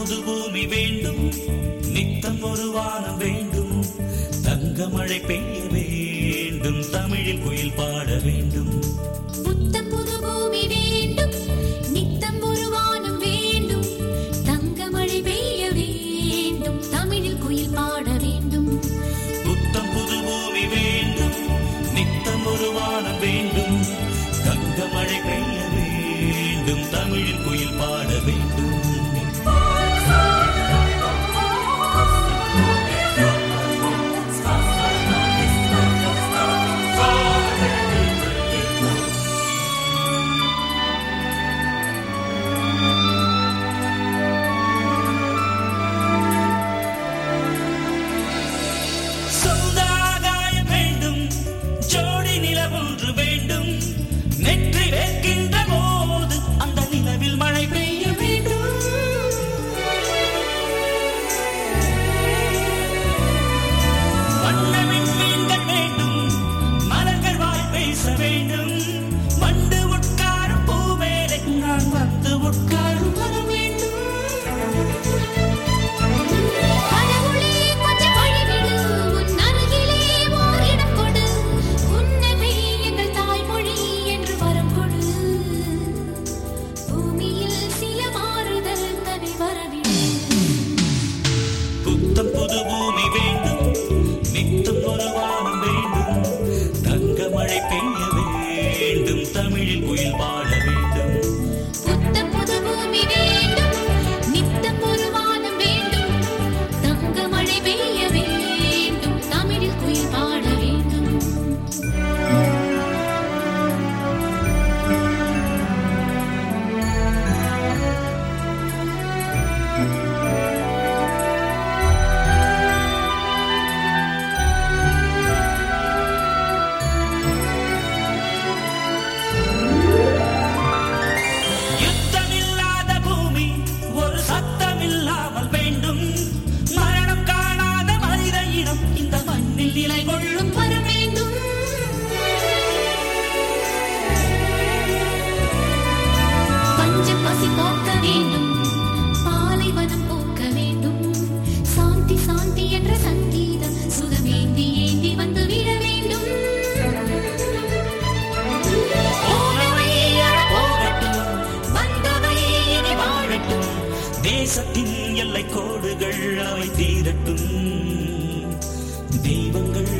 புது பூமி வேண்டும், நித்தம் ஒரு வானம் வேண்டும், தங்க மழை பெய்ய வேண்டும், தமிழில் குயில் பாட வேண்டும். புத்தம் புது பூமி வேண்டும், நித்தம் ஒரு வானம் வேண்டும், தங்க மழை பெய்ய வேண்டும், தமிழில் குயில் பாட வேண்டும். புத்தம் புது பூமி வேண்டும், நித்தம் ஒரு வானம் வேண்டும், தங்க மழை பெய்ய வேண்டும், தமிழில் குயில் பாட வேண்டும். தேசத்தின் எல்லை கோடுகள் அவை தீரட்டும், தெய்வங்கள்